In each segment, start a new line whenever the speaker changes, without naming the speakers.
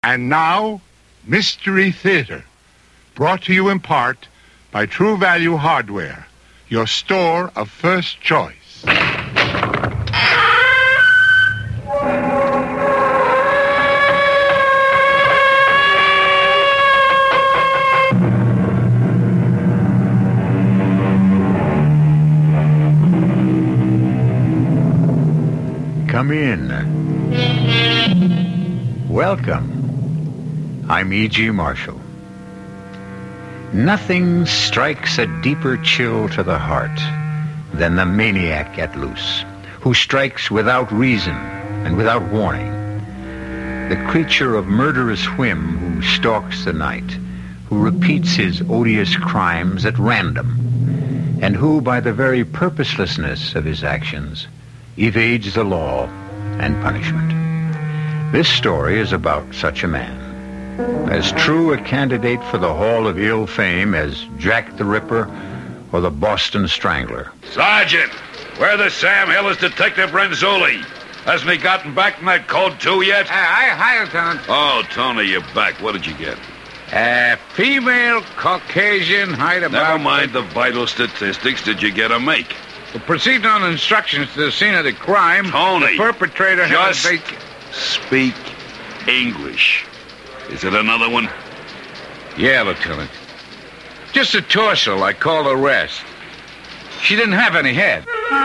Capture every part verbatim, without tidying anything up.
And now, Mystery Theater, brought to you in part by True Value Hardware, your store of first choice.
Come in. Welcome. I'm E G. Marshall. Nothing strikes a deeper chill to the heart than the maniac at loose, who strikes without reason and without warning. The creature of murderous whim who stalks the night, who repeats his odious crimes at random, and who, by the very purposelessness of his actions, evades the law and punishment. This story is about such a man. As true a candidate for the Hall of Ill Fame as Jack the Ripper or the Boston Strangler.
Sergeant, where the Sam Hill is Detective Renzulli? Hasn't he gotten back from that code two yet?
Uh, hi, hi, Lieutenant.
Oh, Tony, you're back. What did you get?
Uh, female Caucasian, height about...
Never mind the vital statistics. Did you get a make?
Proceeding on instructions to the scene of the crime,
Tony,
the perpetrator
just
had a...
speak English. Is it another one?
Yeah, Lieutenant. Just a torso, like called arrest. She didn't have any head.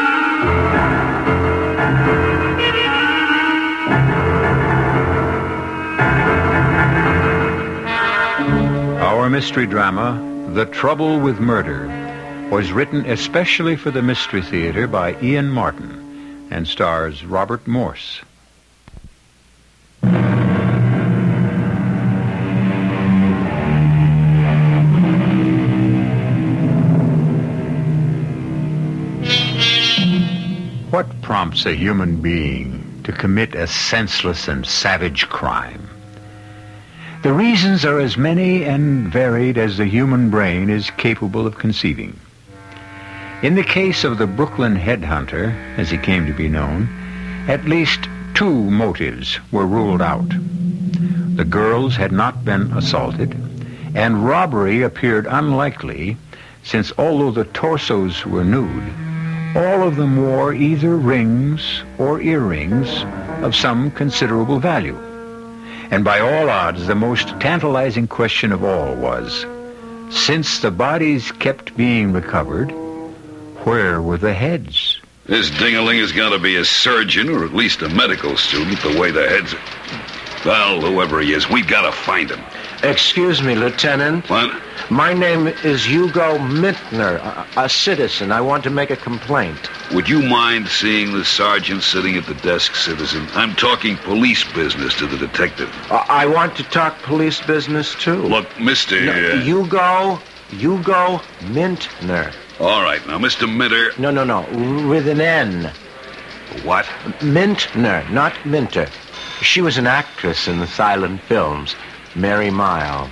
Our mystery drama, The Trouble with Murder, was written especially for the Mystery Theater by Ian Martin and stars Robert Morse. What prompts a human being to commit a senseless and savage crime? The reasons are as many and varied as the human brain is capable of conceiving. In the case of the Brooklyn headhunter, as he came to be known, at least two motives were ruled out. The girls had not been assaulted, and robbery appeared unlikely, since although the torsos were nude, all of them wore either rings or earrings of some considerable value. And by all odds, the most tantalizing question of all was, since the bodies kept being recovered, where were the heads?
This ding-a-ling has got to be a surgeon or at least a medical student, the way the heads... Well, whoever he is, we've got to find him.
Excuse me, Lieutenant.
What?
My name is Hugo Mintner, a, a citizen. I want to make a complaint.
Would you mind seeing the sergeant sitting at the desk, citizen? I'm talking police business to the detective.
Uh, I want to talk police business, too.
Look, Mister
No,
Uh...
Hugo, Hugo Mintner.
All right, now, Mister Minter...
No, no, no, with an N.
What?
Mintner, not Minter. She was an actress in the silent films, Mary Miles.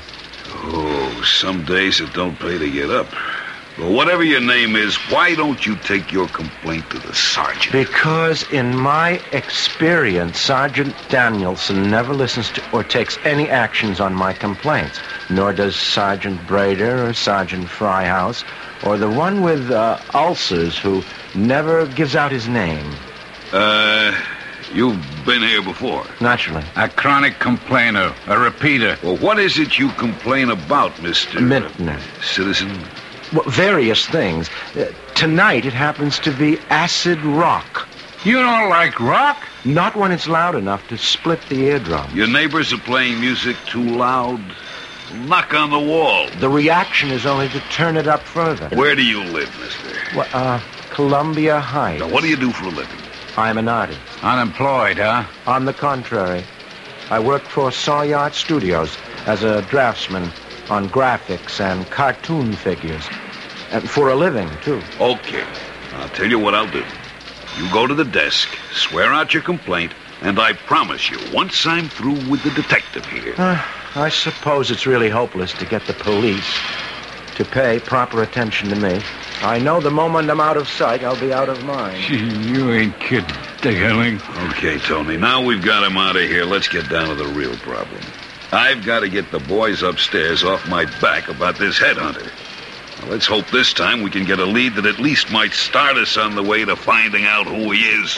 Oh, some days it don't pay to get up. Well, whatever your name is, why don't you take your complaint to the sergeant?
Because in my experience, Sergeant Danielson never listens to or takes any actions on my complaints, nor does Sergeant Brader or Sergeant Fryhouse or the one with uh, ulcers who never gives out his name.
Uh... You've been here before?
Naturally.
A chronic complainer, a repeater.
Well, what is it you complain about, Mister
Mintner.
Uh, citizen?
Well, various things. Uh, tonight it happens to be acid rock.
You don't like rock?
Not when it's loud enough to split the eardrum.
Your neighbors are playing music too loud? Knock on the wall.
The reaction is only to turn it up further.
Where do you live, mister?
Well, uh, Columbia Heights.
Now, what do you do for a living?
I'm an artist.
Unemployed, huh?
On the contrary, I work for Sawyer Studios as a draftsman on graphics and cartoon figures. And for a living, too.
Okay. I'll tell you what I'll do. You go to the desk, swear out your complaint, and I promise you, once I'm through with the detective here...
Uh, I suppose it's really hopeless to get the police to pay proper attention to me. I know the moment I'm out of sight, I'll be out of mind.
Gee, you ain't kidding, Ding-a-ling.
Okay, Tony, now we've got him out of here. Let's get down to the real problem. I've got to get the boys upstairs off my back about this headhunter. Now, let's hope this time we can get a lead that at least might start us on the way to finding out who he is.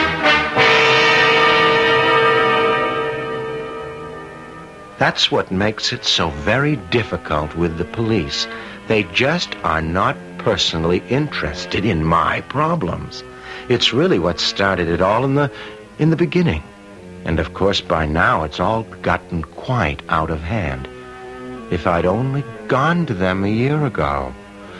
That's what makes it so very difficult with the police. They just are not personally interested in my problems. It's really what started it all in the in the beginning. And of course, by now, it's all gotten quite out of hand. If I'd only gone to them a year ago.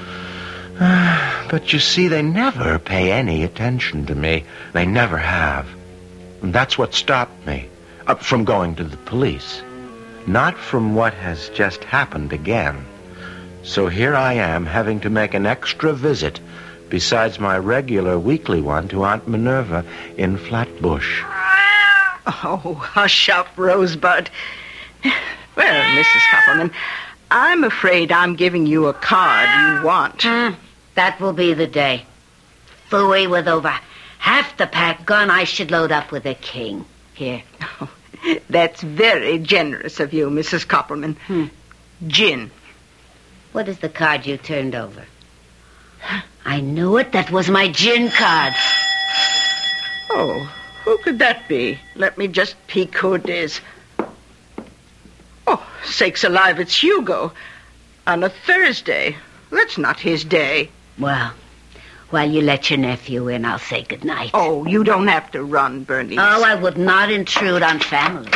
But you see, they never pay any attention to me. They never have. And that's what stopped me uh, from going to the police. Not from what has just happened again. So here I am, having to make an extra visit, besides my regular weekly one, to Aunt Minerva in Flatbush.
Oh, hush up, Rosebud. Well, Missus Koppelman, I'm afraid I'm giving you a card you want.
Mm, that will be the day. Phooey, with over half the pack gone, I should load up with a king. Here.
Oh, that's very generous of you, Missus Koppelman.
Hmm.
Gin.
What is the card you turned over? I knew it. That was my gin card.
Oh, who could that be? Let me just peek who it is. Oh, sakes alive, it's Hugo. On a Thursday. That's not his day.
Well, while you let your nephew in, I'll say goodnight.
Oh, you don't have to run, Bernice.
Oh, I would not intrude on family.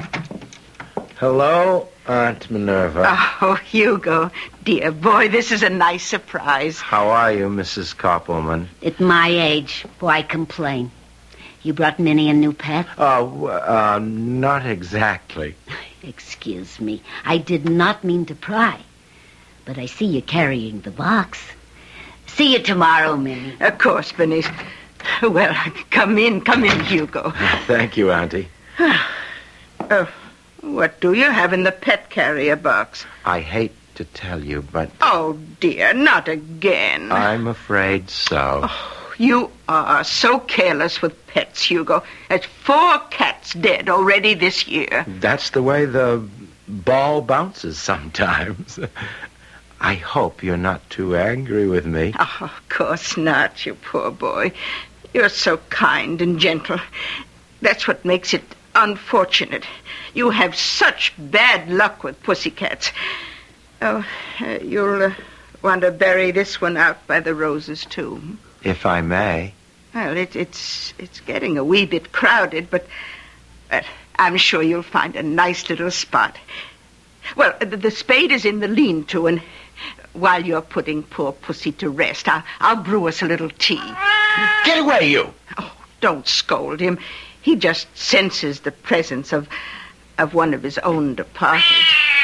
Hello, Aunt Minerva.
Oh, Hugo. Dear boy, this is a nice surprise.
How are you, Missus Koppelman?
At my age, why complain? You brought Minnie a new pet?
Oh, uh, not exactly.
Excuse me. I did not mean to pry. But I see you carrying the box. See you tomorrow, Minnie.
Of course, Bernice. Well, come in, come in, Hugo.
Thank you, Auntie.
uh, what do you have in the pet carrier box?
I hate to tell you, but...
Oh, dear, not again.
I'm afraid so.
Oh, you are so careless with pets, Hugo. There's four cats dead already this year.
That's the way the ball bounces sometimes. I hope you're not too angry with me.
Oh, of course not, you poor boy. You're so kind and gentle. That's what makes it unfortunate. You have such bad luck with pussycats. Oh, uh, you'll uh, want to bury this one out by the roses, too.
If I may.
Well, it, it's it's getting a wee bit crowded, but uh, I'm sure you'll find a nice little spot. Well, the, the spade is in the lean-to, and while you're putting poor Pussy to rest, I'll, I'll brew us a little tea.
Get away, you!
Oh, don't scold him. He just senses the presence of of one of his own departed.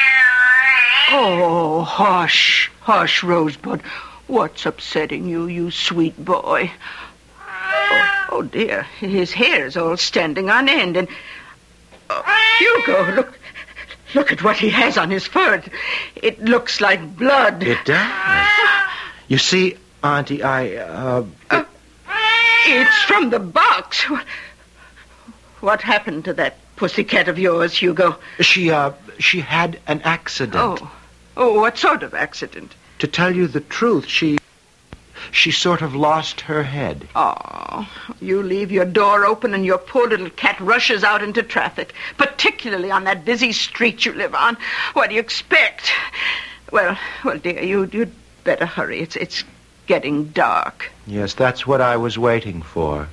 Oh, hush, hush, Rosebud. What's upsetting you, you sweet boy? Oh, oh dear, his hair's all standing on end, and... Oh, Hugo, look... Look at what he has on his fur. It looks like blood.
It does. You see, Auntie, I, uh...
uh it's from the box. What happened to that pussycat of yours, Hugo?
She, uh, she had an accident.
Oh. Oh, what sort of accident?
To tell you the truth, she... She sort of lost her head.
Oh, you leave your door open and your poor little cat rushes out into traffic, particularly on that busy street you live on. What do you expect? Well, well, dear, you, you'd better hurry. It's, it's getting dark.
Yes, that's what I was waiting for.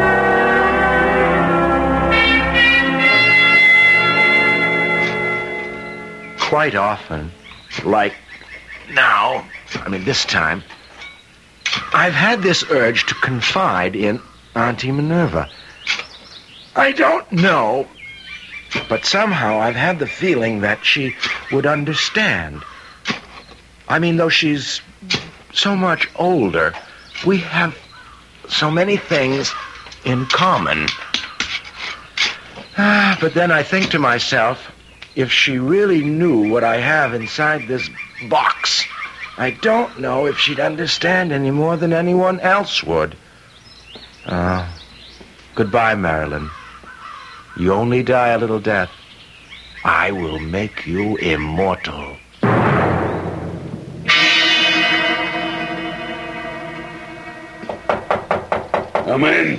Quite often, like now, I mean this time, I've had this urge to confide in Auntie Minerva. I don't know, but somehow I've had the feeling that she would understand. I mean, though she's so much older, we have so many things in common. Ah, but then I think to myself, if she really knew what I have inside this box, I don't know if she'd understand any more than anyone else would. Uh, goodbye, Marilyn. You only die a little death. I will make you immortal.
Come in.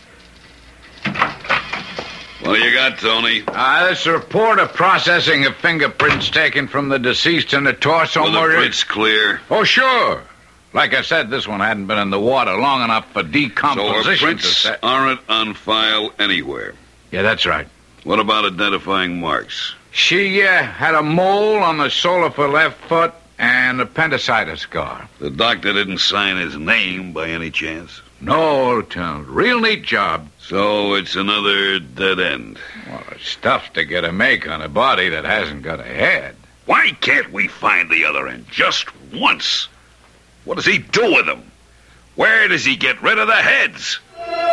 What do you got, Tony?
Uh, this report of processing of fingerprints taken from the deceased in the torso
Well, the
murder.
print's clear.
Oh, sure. Like I said, this one hadn't been in the water long enough for
So
decomposition
her
to
prints
set.
aren't on file anywhere.
Yeah, that's right.
What about identifying marks?
She uh, had a mole on the sole of her left foot and appendicitis scar.
The doctor didn't sign his name by any chance.
No, Lieutenant. Real neat job.
So it's another dead end.
Well, it's tough to get a make on a body that hasn't got a head.
Why can't we find the other end just once? What does he do with them? Where does he get rid of the heads?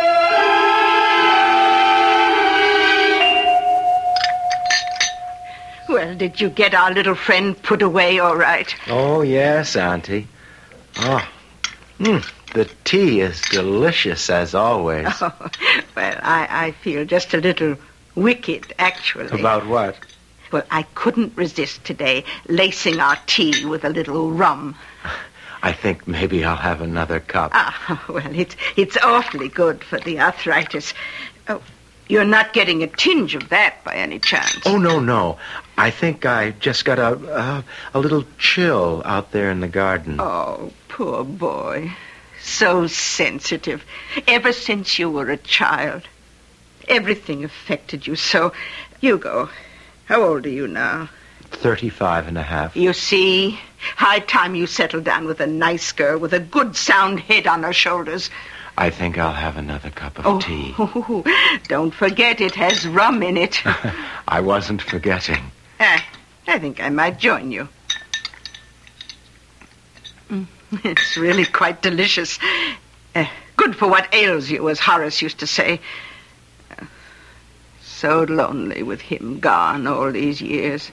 Well, did you get our little friend put away all right?
Oh, yes, Auntie. Oh, mm, the tea is delicious as always.
Oh, well, I, I feel just a little wicked, actually.
About what?
Well, I couldn't resist today lacing our tea with a little rum.
I think maybe I'll have another cup.
Ah, well, it's, it's awfully good for the arthritis. Oh, you're not getting a tinge of that by any chance.
Oh, no, no. I think I just got a, a, a little chill out there in the garden.
Oh, poor boy. So sensitive. Ever since you were a child. Everything affected you so. Hugo, how old are you now?
Thirty-five and a half.
You see, high time you settle down with a nice girl with a good sound head on her shoulders.
I think I'll have another cup of
oh,
tea.
Don't forget it has rum in it.
I wasn't forgetting.
Uh, I think I might join you. Mm, it's really quite delicious. Uh, good for what ails you, as Horace used to say. Uh, so lonely with him gone all these years.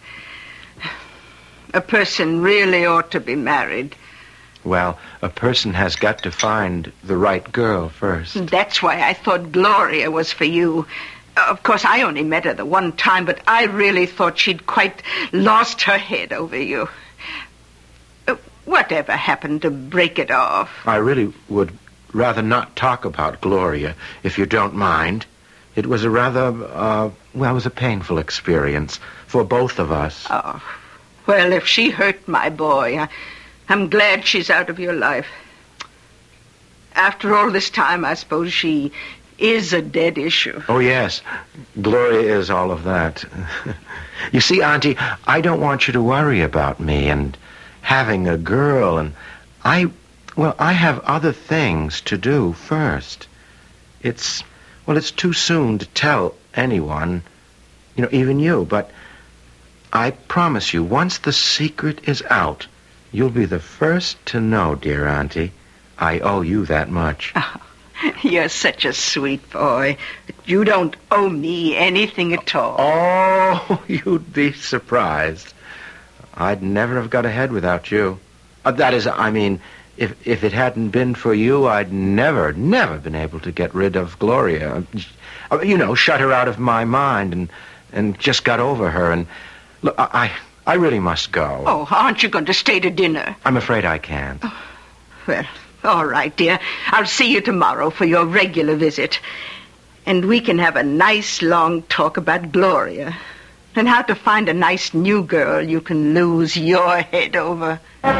A person really ought to be married.
Well, a person has got to find the right girl first.
That's why I thought Gloria was for you. Of course, I only met her the one time, but I really thought she'd quite lost her head over you. Uh, whatever happened to break it off?
I really would rather not talk about Gloria, if you don't mind. It was a rather, uh, well, it was a painful experience for both of us.
Oh, well, if she hurt my boy, I, I'm glad she's out of your life. After all this time, I suppose she is a dead issue.
Oh, yes. Gloria is all of that. You see, Auntie, I don't want you to worry about me and having a girl, and I, well, I have other things to do first. It's, well, it's too soon to tell anyone, you know, even you, but I promise you, once the secret is out, you'll be the first to know, dear Auntie. I owe you that much.
Oh, you're such a sweet boy. You don't owe me anything at all.
Oh, you'd be surprised. I'd never have got ahead without you. Uh, that is, I mean, if if it hadn't been for you, I'd never, never been able to get rid of Gloria. Uh, you know, shut her out of my mind and and just got over her. And look, I I really must go.
Oh, aren't you going to stay to dinner?
I'm afraid I can't.
Oh, well, all right, dear. I'll see you tomorrow for your regular visit. And we can have a nice long talk about Gloria and how to find a nice new girl you can lose your head over.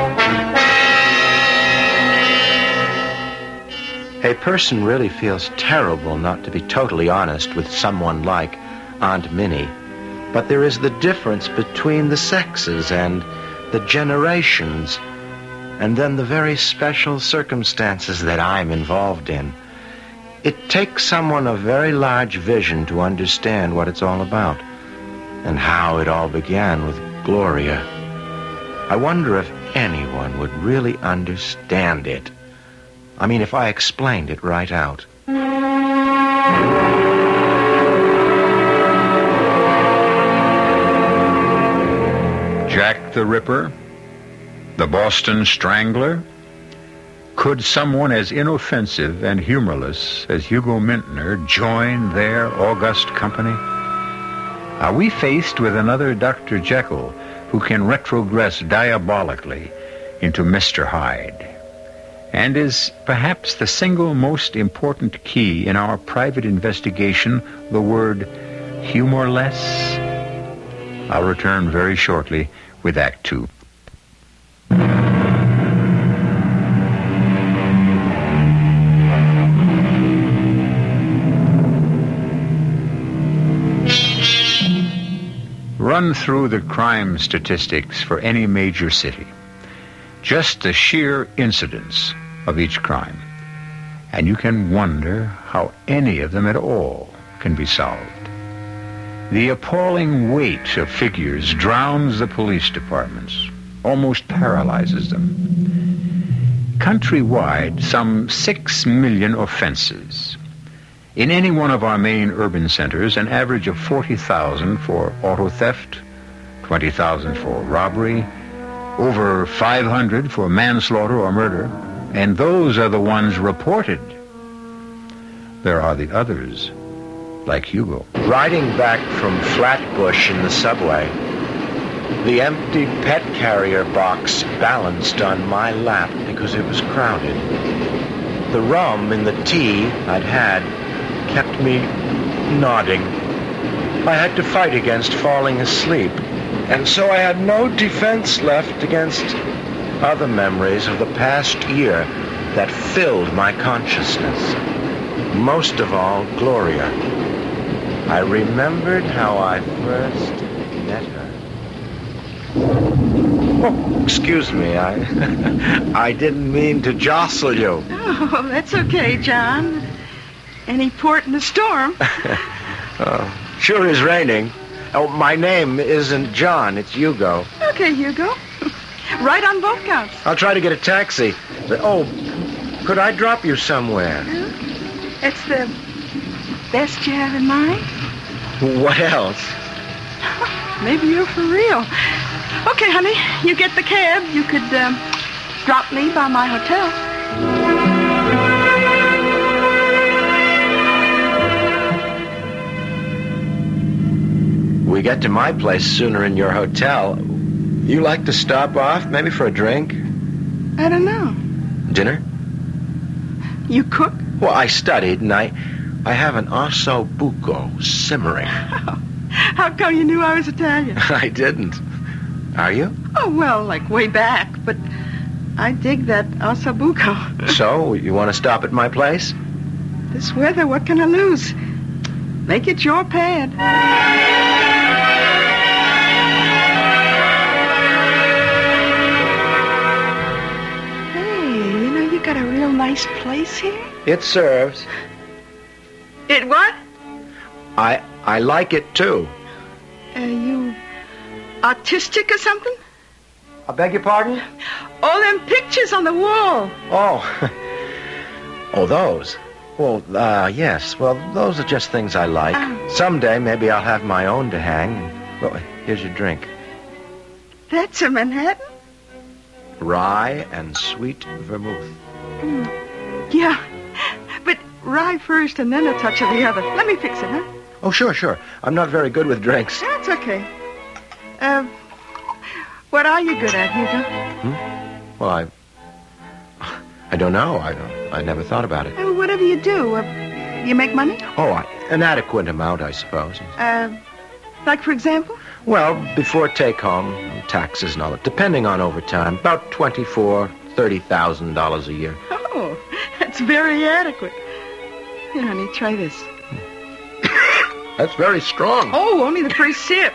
A person really feels terrible not to be totally honest with someone like Aunt Minnie. But there is the difference between the sexes and the generations, and then the very special circumstances that I'm involved in. It takes someone of very large vision to understand what it's all about, and how it all began with Gloria. I wonder if anyone would really understand it. I mean, if I explained it right out.
Jack the Ripper? The Boston Strangler? Could someone as inoffensive and humorless as Hugo Mintner join their august company? Are we faced with another Doctor Jekyll who can retrogress diabolically into Mister Hyde? And is perhaps the single most important key in our private investigation the word humorless? I'll return very shortly with Act Two. Run through the crime statistics for any major city. Just the sheer incidence of each crime. And you can wonder how any of them at all can be solved. The appalling weight of figures drowns the police departments, almost paralyzes them. Countrywide, some six million offenses. In any one of our main urban centers, an average of forty thousand for auto theft, twenty thousand for robbery, over five hundred for manslaughter or murder, and those are the ones reported. There are the others, like Hugo.
Riding back from Flatbush in the subway, the empty pet carrier box balanced on my lap because it was crowded. The rum in the tea I'd had kept me nodding. I had to fight against falling asleep, and so I had no defense left against other memories of the past year that filled my consciousness. Most of all, Gloria. I remembered how I first met her. Oh, excuse me, I I didn't mean to jostle you.
Oh, that's okay, John. Any port in a storm.
Oh, sure is raining. Oh, my name isn't John, it's Hugo.
Okay, Hugo. Right on both counts.
I'll try to get a taxi. But, oh, could I drop you somewhere?
It's the best you have in mind?
What else?
Maybe you're for real. Okay, honey, you get the cab. You could um, drop me by my hotel.
We get to my place sooner in your hotel. You like to stop off, maybe for a drink?
I don't know.
Dinner?
You cook?
Well, I studied, and I, I have an osso buco simmering.
How come you knew I was Italian?
I didn't. Are you?
Oh, well, like way back, but I dig that osso buco.
So, you want to stop at my place?
This weather, what can I lose? Make it your pad. Got a real nice place here?
It serves.
It what?
I I like it too.
Are you autistic or something?
I beg your pardon?
All them pictures on the wall.
Oh. Oh, those. Well, uh, yes. Well, those are just things I like.
Oh.
Someday, maybe I'll have my own to hang. Well, here's your drink.
That's a Manhattan?
Rye and sweet vermouth.
Mm. Yeah, but rye first and then a touch of the other. Let me fix it, huh?
Oh, sure, sure. I'm not very good with drinks.
That's okay. Uh, what are you good at, Hugo?
Hmm? Well, I... I don't know. I don't, I never thought about it.
Uh, whatever you do, uh, you make money?
Oh, I, an adequate amount, I suppose.
Uh, like, for example?
Well, before take-home, taxes and all that, depending on overtime, about twenty-four, thirty thousand dollars a year.
Oh, that's very adequate. Here, honey, try this.
That's very strong.
Oh, only the first sip.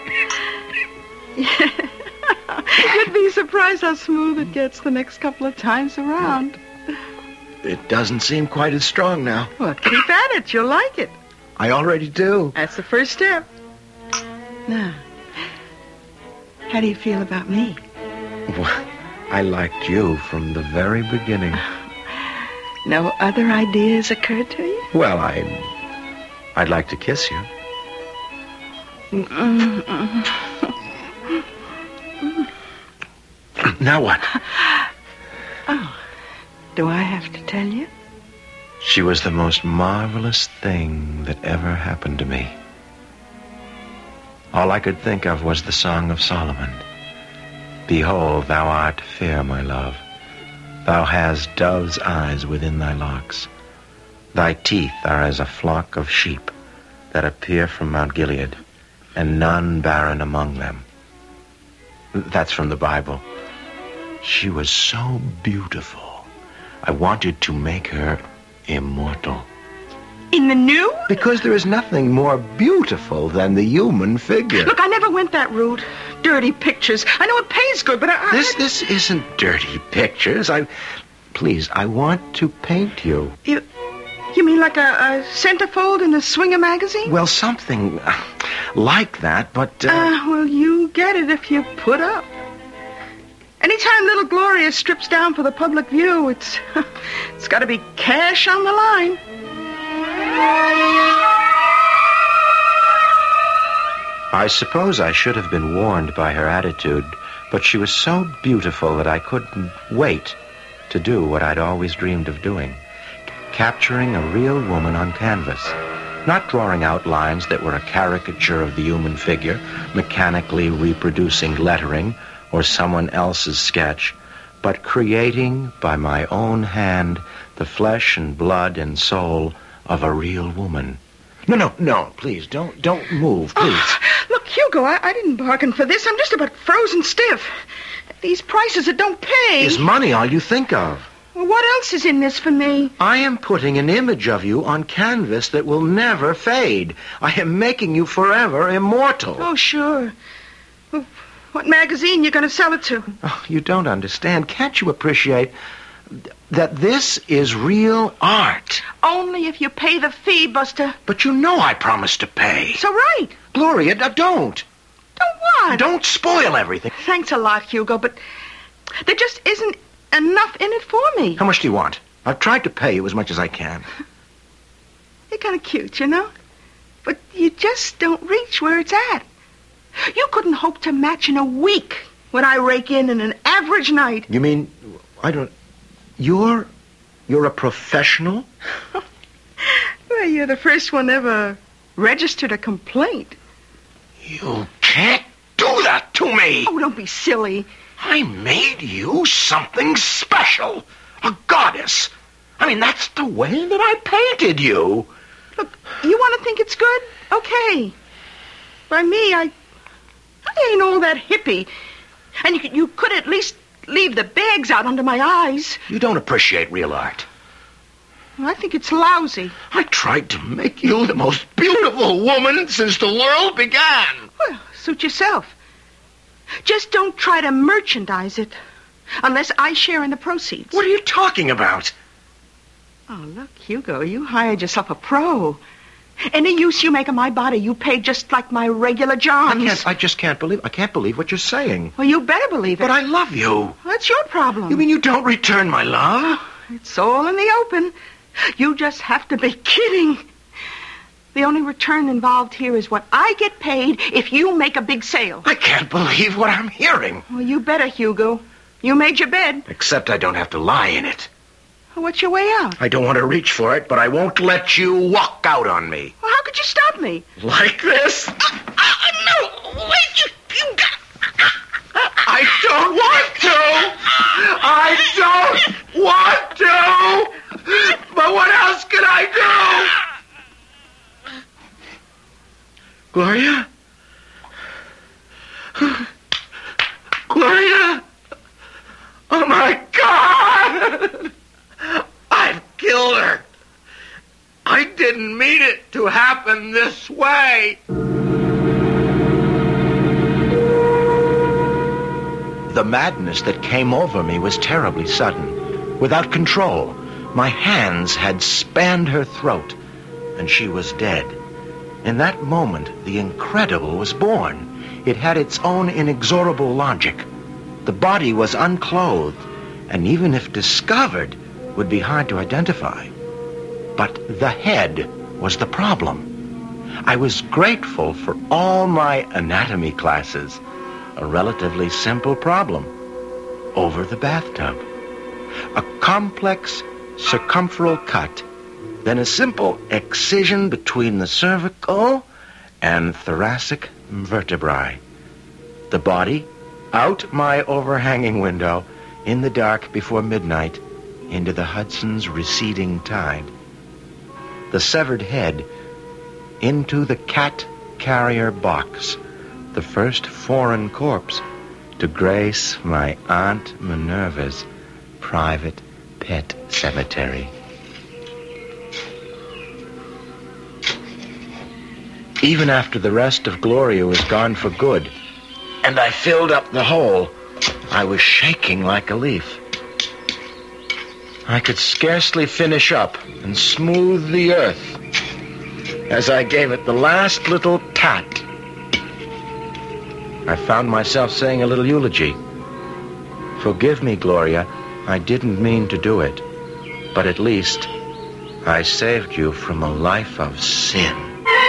You'd be surprised how smooth it gets the next couple of times around.
It doesn't seem quite as strong now.
Well, keep at it. You'll like it.
I already do.
That's the first step. Now, how do you feel about me?
Well, I liked you from the very beginning.
No other ideas occurred to you?
Well, I... I'd like to kiss you. Now what?
Oh, do I have to tell you?
She was the most marvelous thing that ever happened to me. All I could think of was the Song of Solomon. Behold, thou art fair, my love. Thou hast dove's eyes within thy locks. Thy teeth are as a flock of sheep that appear from Mount Gilead, and none barren among them. That's from the Bible. She was so beautiful. I wanted to make her immortal.
In the nude?
Because there is nothing more beautiful than the human figure.
Look, I never went that route. Dirty pictures. I know it pays good, but I... I
This this isn't dirty pictures. I... Please, I want to paint you.
You... You mean like a, a centerfold in the Swinger magazine?
Well, something uh, like that, but... Uh...
Uh, well, you get it if you put up. Anytime little Gloria strips down for the public view, it's... it's got to be cash on the line.
I suppose I should have been warned by her attitude, but she was so beautiful that I couldn't wait to do what I'd always dreamed of doing. Capturing a real woman on canvas. Not drawing out lines that were a caricature of the human figure, mechanically reproducing lettering or someone else's sketch, but creating by my own hand the flesh and blood and soul of a real woman. No, no, no, please, don't don't move, please.
Oh, look, Hugo, I, I didn't bargain for this. I'm just about frozen stiff. These prices, it don't pay.
Is money all you think of?
Well, what else is in this for me?
I am putting an image of you on canvas that will never fade. I am making you forever immortal.
Oh, sure. Well, what magazine you going to sell it to?
Oh, you don't understand. Can't you appreciate that this is real art?
Only if you pay the fee, Buster.
But you know I promised to pay.
So right.
Gloria, uh, don't.
Don't what?
Don't spoil everything.
Thanks a lot, Hugo, but there just isn't enough in it for me.
How much do you want? I've tried to pay you as much as I can.
You're kind of cute, you know? But you just don't reach where it's at. You couldn't hope to match in a week what I rake in in an average night.
You mean, I don't... You're... You're a professional?
Well, you're the first one ever registered a complaint.
You can't do that to me!
Oh, don't be silly.
I made you something special. A goddess. I mean, that's the way that I painted you.
Look, you want to think it's good? Okay. By me, I... I ain't all that hippie. And you could, you could at least leave the bags out under my eyes.
You don't appreciate real art.
I think it's lousy.
I tried to make you the most beautiful woman since the world began.
Well, suit yourself. Just don't try to merchandise it unless I share in the proceeds.
What are you talking about?
Oh, look, Hugo, you hired yourself a pro. Any use you make of my body, you pay just like my regular Johns.
I can't, I just can't believe, I can't believe what you're saying.
Well, you better believe it.
But I love you.
That's your problem.
You mean you don't return my love?
It's all in the open. You just have to be kidding. The only return involved here is what I get paid if you make a big sale.
I can't believe what I'm hearing.
Well, you better, Hugo. You made your bed.
Except I don't have to lie in it.
What's your way out?
I don't want to reach for it, but I won't let you walk out on me.
Well, how could you stop me?
Like this?
Uh, uh, no! Wait, you... you got...
I don't want to! I don't want to! But what else can I do? Gloria? Gloria? Oh, my God! I've killed her. I didn't mean it to happen this way. The madness that came over me was terribly sudden. Without control, my hands had spanned her throat, and she was dead. In that moment, the incredible was born. It had its own inexorable logic. The body was unclothed, and even if discovered, would be hard to identify. But the head was the problem. I was grateful for all my anatomy classes. A relatively simple problem. Over the bathtub. A complex circumferal cut, then a simple excision between the cervical and thoracic vertebrae. The body, out my overhanging window, in the dark before midnight, into the Hudson's receding tide. The severed head, into the cat carrier box, the first foreign corpse to grace my Aunt Minerva's private pet cemetery. Even after the rest of Gloria was gone for good, and I filled up the hole, I was shaking like a leaf. I could scarcely finish up and smooth the earth as I gave it the last little tat. I found myself saying a little eulogy. Forgive me, Gloria, I didn't mean to do it, but at least I saved you from a life of sin.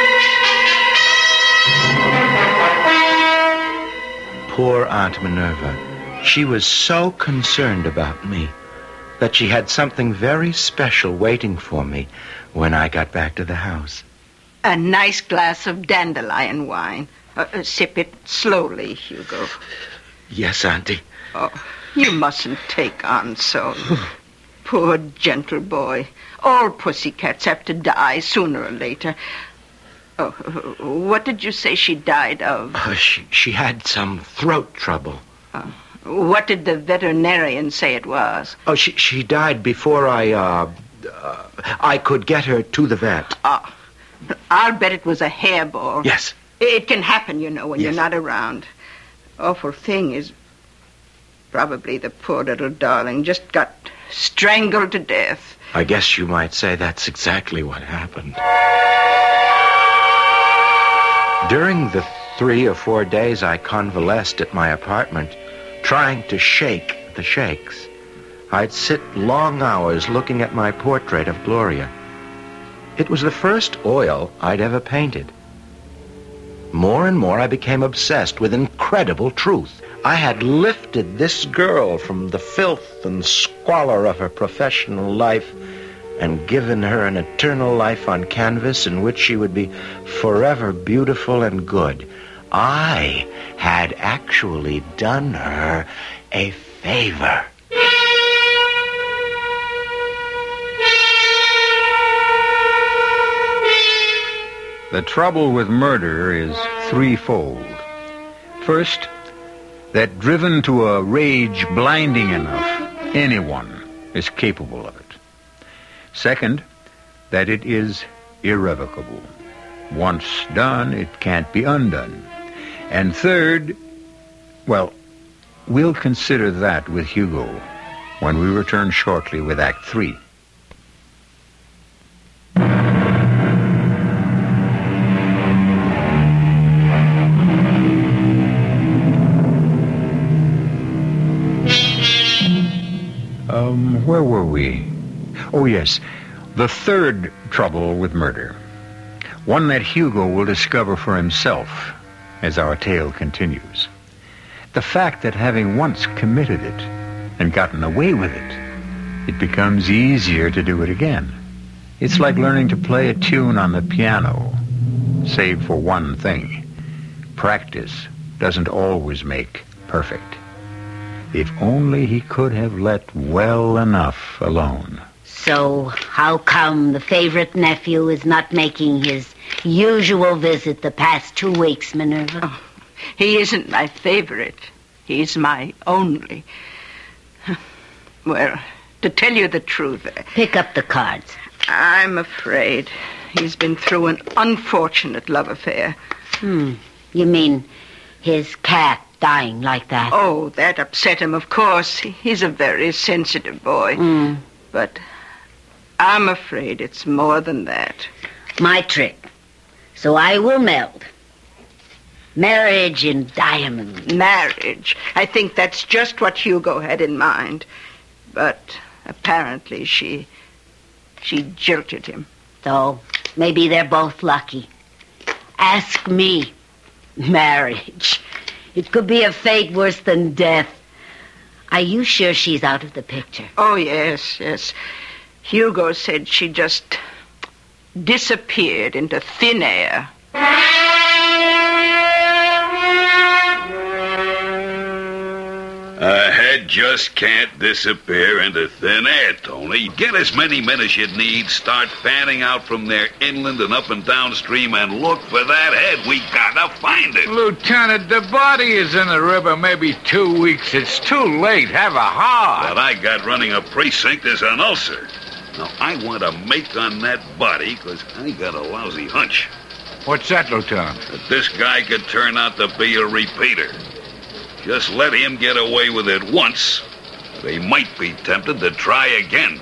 Poor Aunt Minerva. She was so concerned about me that she had something very special waiting for me when I got back to the house.
A nice glass of dandelion wine. Uh, uh, sip it slowly, Hugo.
Yes, Auntie.
Oh, you mustn't take on so. Poor gentle boy. All pussycats have to die sooner or later. Oh, what did you say she died of?
Uh, she, she had some throat trouble.
Uh, what did the veterinarian say it was?
Oh, she she died before I, uh, uh, I could get her to the vet.
Oh, I'll bet it was a hairball.
Yes.
It can happen, you know, when
yes.
you're not around. Awful thing is probably the poor little darling just got strangled to death.
I guess you might say that's exactly what happened. During the three or four days I convalesced at my apartment, trying to shake the shakes, I'd sit long hours looking at my portrait of Gloria. It was the first oil I'd ever painted. More and more I became obsessed with incredible truth. I had lifted this girl from the filth and squalor of her professional life and given her an eternal life on canvas in which she would be forever beautiful and good. I had actually done her a favor.
The trouble with murder is threefold. First, that driven to a rage blinding enough, anyone is capable of it. Second, that it is irrevocable. Once done, it can't be undone. And third, well, we'll consider that with Hugo when we return shortly with Act Three. Um, where were we? Oh, yes, the third trouble with murder. One that Hugo will discover for himself as our tale continues. The fact that having once committed it and gotten away with it, it becomes easier to do it again. It's like learning to play a tune on the piano, save for one thing. Practice doesn't always make perfect. If only he could have let well enough alone.
So, how come the favorite nephew is not making his usual visit the past two weeks, Minerva?
Oh, he isn't my favorite. He's my only. Well, to tell you the truth...
Pick up the cards.
I'm afraid he's been through an unfortunate love affair.
Hmm. You mean his cat dying like that?
Oh, that upset him, of course. He's a very sensitive boy.
Mm.
But I'm afraid it's more than that.
My trick. So I will meld. Marriage in diamonds.
Marriage. I think that's just what Hugo had in mind. But apparently she... she jilted him.
So maybe they're both lucky. Ask me. Marriage. It could be a fate worse than death. Are you sure she's out of the picture?
Oh, yes, yes. Hugo said she just disappeared into thin air.
head just can't disappear into thin air, Tony. Get as many men as you need, start fanning out from there inland and up and downstream, and look for that head. We gotta find it.
Lieutenant, the body is in the river maybe two weeks. It's too late. Have a heart.
What I got running a precinct is an ulcer. Now, I want to make on that body because I got a lousy hunch.
What's that, Lieutenant?
That this guy could turn out to be a repeater. Just let him get away with it once. They might be tempted to try again.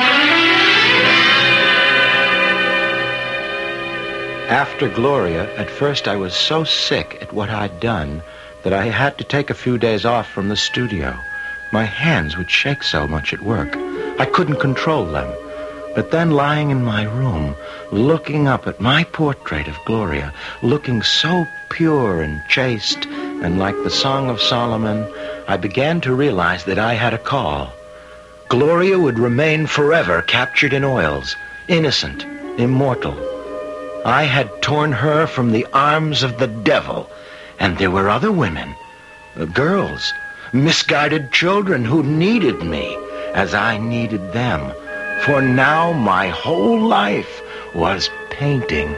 After Gloria, at first I was so sick at what I'd done that I had to take a few days off from the studio. My hands would shake so much at work. I couldn't control them. But then lying in my room, looking up at my portrait of Gloria, looking so pure and chaste, and like the Song of Solomon, I began to realize that I had a call. Gloria would remain forever captured in oils, innocent, immortal. I had torn her from the arms of the devil, and there were other women, uh, girls, misguided children who needed me as I needed them. For now my whole life was painting.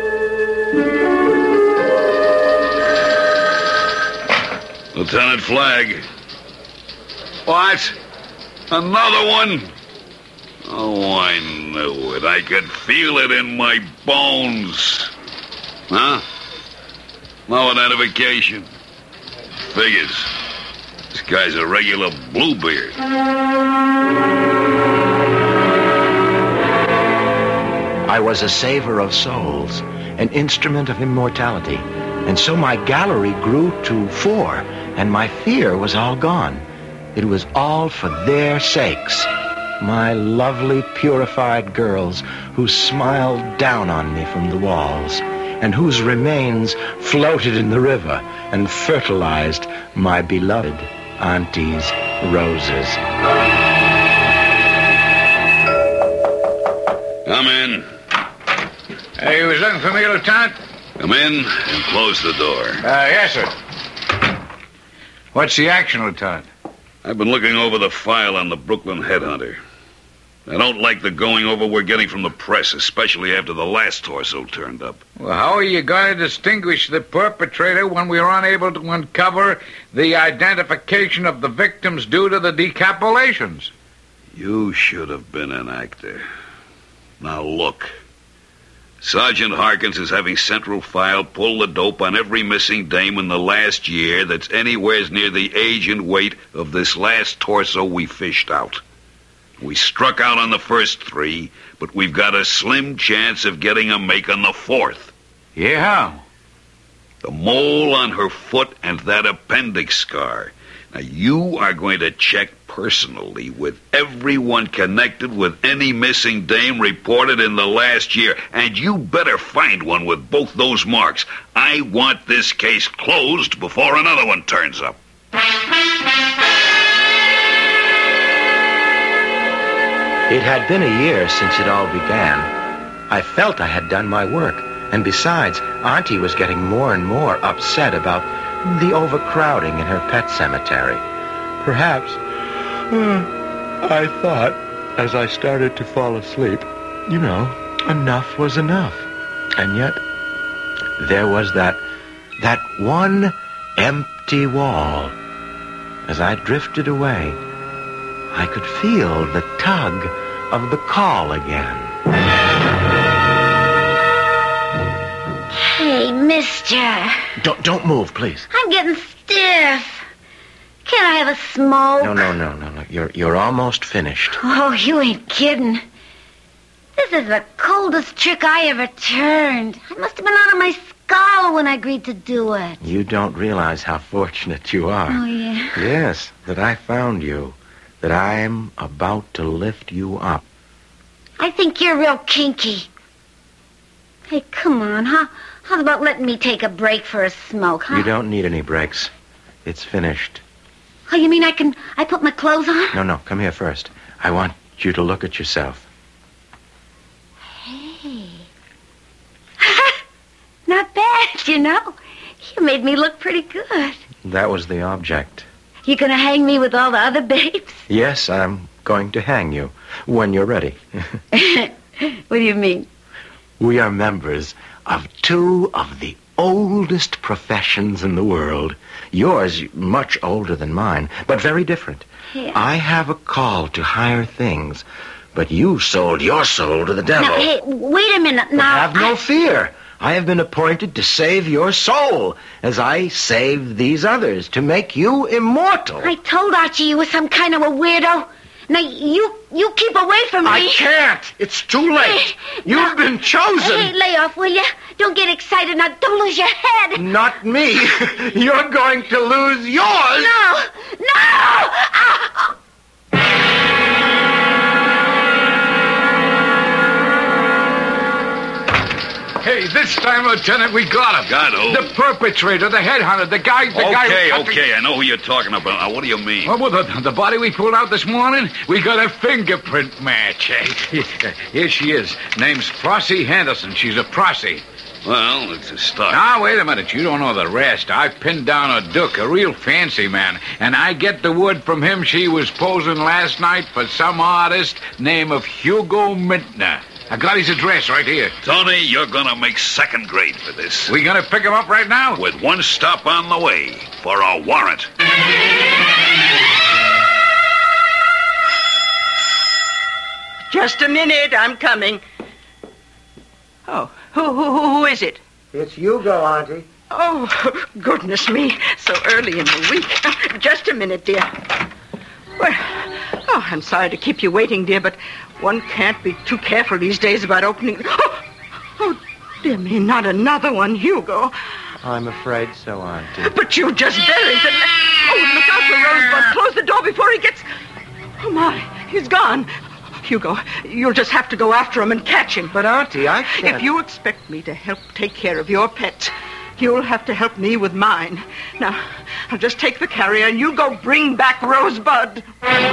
Lieutenant Flagg. What? Another one? Oh, I knew it. I could feel it in my bones. Huh? No identification. Figures. This guy's a regular Bluebeard.
I was a saver of souls, an instrument of immortality, and so my gallery grew to four, and my fear was all gone. It was all for their sakes, my lovely, purified girls who smiled down on me from the walls, and whose remains floated in the river and fertilized my beloved Auntie's roses.
Come in.
Hey, you was looking for me, Lieutenant?
Come in and close the door.
Uh, yes, sir. What's the action, Lieutenant?
I've been looking over the file on the Brooklyn headhunter. I don't like the going over we're getting from the press, especially after the last torso turned up.
Well, how are you going to distinguish the perpetrator when we are unable to uncover the identification of the victims due to the decapitations?
You should have been an actor. Now look. Sergeant Harkins is having Central File pull the dope on every missing dame in the last year that's anywhere near the age and weight of this last torso we fished out. We struck out on the first three, but we've got a slim chance of getting a make on the fourth.
Yeah?
The mole on her foot and that appendix scar. Now, you are going to check personally with everyone connected with any missing dame reported in the last year, and you better find one with both those marks. I want this case closed before another one turns up.
It had been a year since it all began. I felt I had done my work, and besides, Auntie was getting more and more upset about the overcrowding in her pet cemetery. Perhaps, uh, I thought, as I started to fall asleep, you know, enough was enough. And yet, there was that, that one empty wall. As I drifted away, I could feel the tug of the call again.
Hey, mister.
Don't, don't move, please.
I'm getting stiff. Can I have a smoke?
No, no, no, no, no. You're, you're almost finished.
Oh, you ain't kidding. This is the coldest trick I ever turned. I must have been out of my skull when I agreed to do it.
You don't realize how fortunate you are.
Oh, yeah?
Yes, that I found you. That I'm about to lift you up.
I think you're real kinky. Hey, come on, huh? How's about letting me take a break for a smoke, huh?
You don't need any breaks. It's finished.
Oh, you mean I can... I put my clothes on?
No, no, come here first. I want you to look at yourself.
Hey. Not bad, you know. You made me look pretty good.
That was the object.
You gonna hang me with all the other babes?
Yes, I'm going to hang you when you're ready.
What do you mean?
We are members of two of the oldest professions in the world. Yours much older than mine, but very different.
Yeah.
I have a call to higher things, but you sold your soul to the devil.
Now, hey, wait a minute.
But
Now,
have no
I...
fear. I have been appointed to save your soul, as I saved these others, to make you immortal.
I told Archie you were some kind of a weirdo. Now, you you keep away from me.
I can't. It's too late.
Hey,
You've
now-
been chosen.
Hey, lay off, will you? Don't get excited. Now, don't lose your head.
Not me. You're going to lose yours.
No! No! Ah!
Hey, this time, Lieutenant, we got him.
Got who?
The perpetrator, the headhunter, the guy... The guy
Okay,
who cut the-
okay, I know who you're talking about. Now, what do you mean?
Oh, well, the, the body we pulled out this morning, we got a fingerprint match. Here she is. Name's Flossie Henderson. She's a prossy.
Well, it's a start.
Now, wait a minute. You don't know the rest. I pinned down a Duke, a real fancy man, and I get the word from him she was posing last night for some artist named of Hugo Mintner. I got his address right here.
Tony, you're gonna make second grade for this.
We gonna pick him up right now?
With one stop on the way for a warrant.
Just a minute, I'm coming. Oh, who, who, who, who is it?
It's Hugo, Auntie.
Oh, goodness me, so early in the week. Just a minute, dear. Well, oh, I'm sorry to keep you waiting, dear, but one can't be too careful these days about opening... Oh, oh dear me, not another one, Hugo.
I'm afraid so, Auntie.
But you just buried the... Oh, look out for Rosebud. Close the door before he gets... Oh, my, he's gone. Hugo, you'll just have to go after him and catch him.
But, Auntie, I can't...
If you expect me to help take care of your pets, you'll have to help me with mine. Now, I'll just take the carrier and you go bring back Rosebud.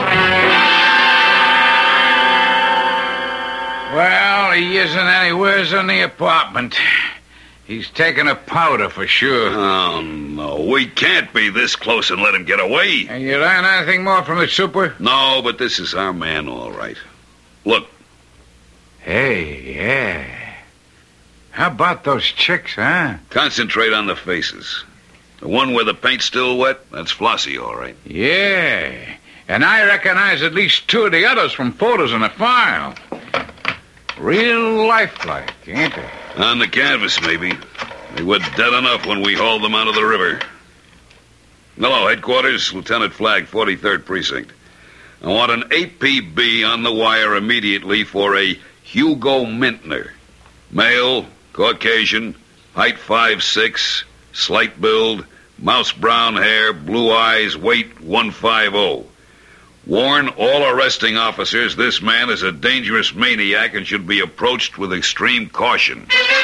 Well, he isn't anywheres in the apartment. He's taking a powder for sure.
Oh, no. We can't be this close and let him get away.
And you learn anything more from the super?
No, but this is our man, all right. Look.
Hey, yeah. How about those chicks, huh?
Concentrate on the faces. The one where the paint's still wet, that's Flossie, all right.
Yeah. And I recognize at least two of the others from photos in the file. Real lifelike, ain't they?
On the canvas, maybe. They were dead enough when we hauled them out of the river. Hello, headquarters, Lieutenant Flagg, forty-third Precinct. I want an A P B on the wire immediately for a Hugo Mintner. Male, Caucasian, height five six, slight build, mouse brown hair, blue eyes, weight one fifty. Warn all arresting officers this man is a dangerous maniac and should be approached with extreme caution.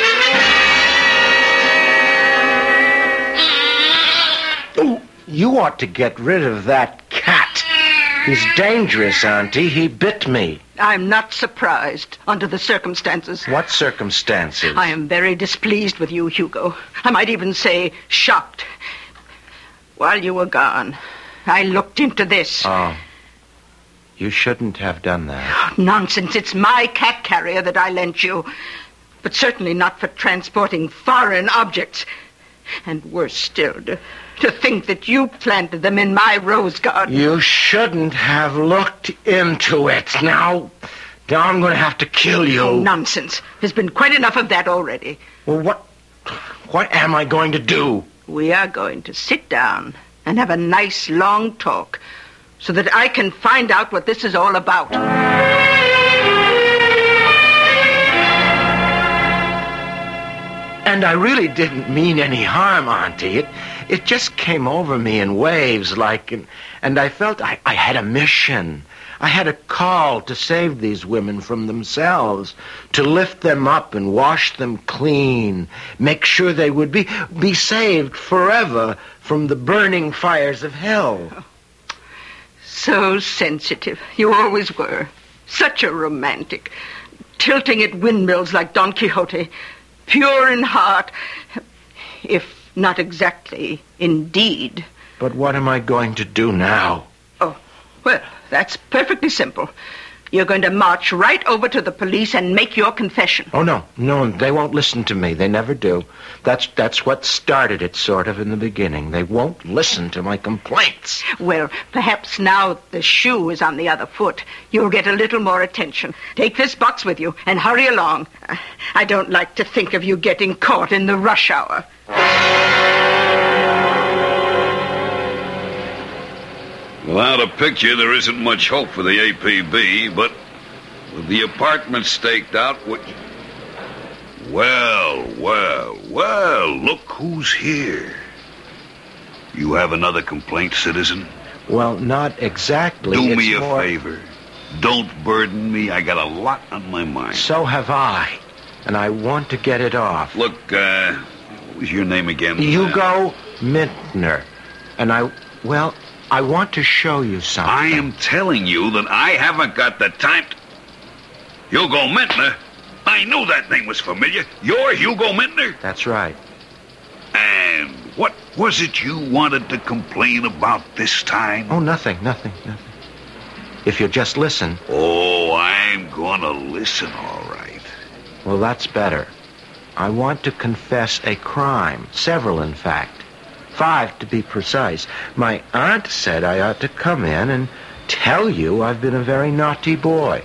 Oh, you ought to get rid of that cat. He's dangerous, Auntie. He bit me.
I'm not surprised under the circumstances.
What circumstances?
I am very displeased with you, Hugo. I might even say shocked. While you were gone, I looked into this.
Oh. You shouldn't have done that.
Nonsense. It's my cat carrier that I lent you. But certainly not for transporting foreign objects. And worse still, to, to think that you planted them in my rose garden.
You shouldn't have looked into it. Now, now I'm going to have to kill you.
Oh, nonsense. There's been quite enough of that already.
Well, what, what am I going to do?
We are going to sit down and have a nice long talk so that I can find out what this is all about.
And I really didn't mean any harm, Auntie. It, it just came over me in waves, like, and, and I felt I, I had a mission. I had a call to save these women from themselves, to lift them up and wash them clean, make sure they would be, be saved forever from the burning fires of hell.
So sensitive. You always were. Such a romantic. Tilting at windmills like Don Quixote. Pure in heart. If not exactly in deed.
But what am I going to do now?
Oh, well, that's perfectly simple. You're going to march right over to the police and make your confession.
Oh, no. No, they won't listen to me. They never do. That's that's what started it, sort of, in the beginning. They won't listen to my complaints.
Well, perhaps now the shoe is on the other foot, you'll get a little more attention. Take this box with you and hurry along. I don't like to think of you getting caught in the rush hour.
Without a picture, there isn't much hope for the A P B, but with the apartment staked out, what... Well, well, well, look who's here. You have another complaint, citizen?
Well, not exactly.
Do
It's
me a
more...
favor. Don't burden me. I got a lot on my mind.
So have I. And I want to get it off.
Look, uh, what was your name again?
Hugo Mintner. And I, well... I want to show you something.
I am telling you that I haven't got the time to... Hugo Mintner? I knew that name was familiar. You're Hugo Mintner?
That's right.
And what was it you wanted to complain about this time?
Oh, nothing, nothing, nothing. If you'll just listen.
Oh, I'm gonna listen, all right.
Well, that's better. I want to confess a crime. Several, in fact. Five, to be precise. My aunt said I ought to come in and tell you I've been a very naughty boy.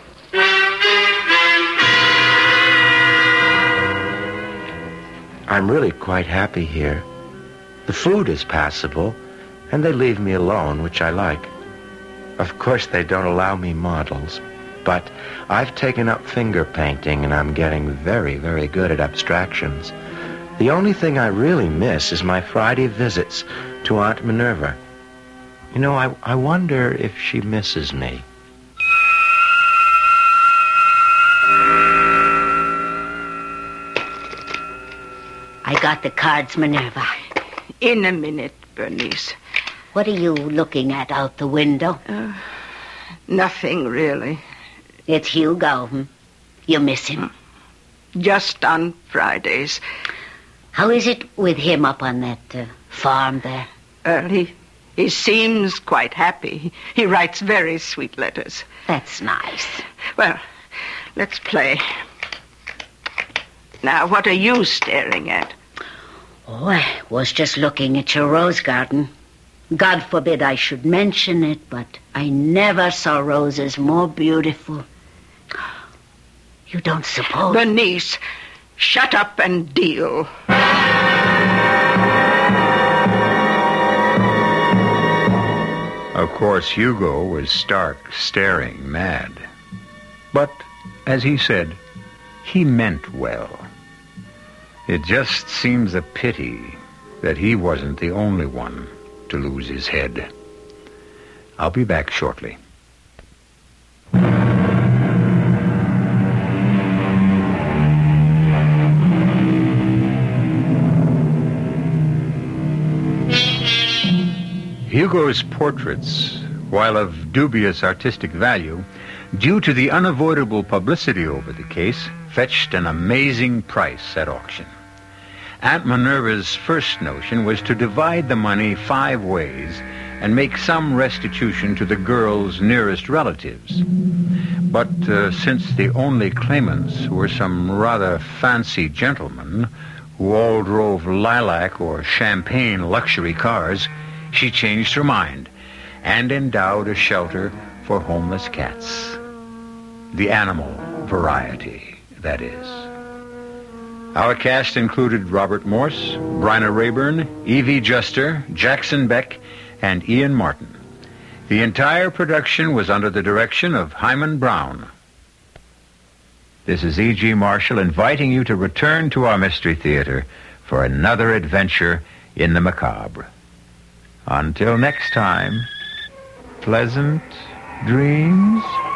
I'm really quite happy here. The food is passable, and they leave me alone, which I like. Of course, they don't allow me models, but I've taken up finger painting, and I'm getting very, very good at abstractions. The only thing I really miss is my Friday visits to Aunt Minerva. You know, I, I wonder if she misses me.
I got the cards, Minerva.
In a minute, Bernice.
What are you looking at out the window?
Uh, nothing, really.
It's Hugo. Hmm? You miss him?
Just on Fridays.
How is it with him up on that uh, farm there?
Uh, he, he seems quite happy. He, he writes very sweet letters.
That's nice.
Well, let's play. Now, what are you staring at?
Oh, I was just looking at your rose garden. God forbid I should mention it, but I never saw roses more beautiful. You don't suppose...
Bernice, shut up and deal.
Of course, Hugo was stark, staring mad. But, as he said, he meant well. It just seems a pity that he wasn't the only one to lose his head. I'll be back shortly. Hugo's portraits, while of dubious artistic value, due to the unavoidable publicity over the case, fetched an amazing price at auction. Aunt Minerva's first notion was to divide the money five ways and make some restitution to the girl's nearest relatives. But uh, since the only claimants were some rather fancy gentlemen who all drove lilac or champagne luxury cars, she changed her mind and endowed a shelter for homeless cats. The animal variety, that is. Our cast included Robert Morse, Bryna Rayburn, Evie Juster, Jackson Beck, and Ian Martin. The entire production was under the direction of Hyman Brown. This is E G. Marshall inviting you to return to our Mystery Theater for another adventure in the macabre. Until next time, pleasant dreams.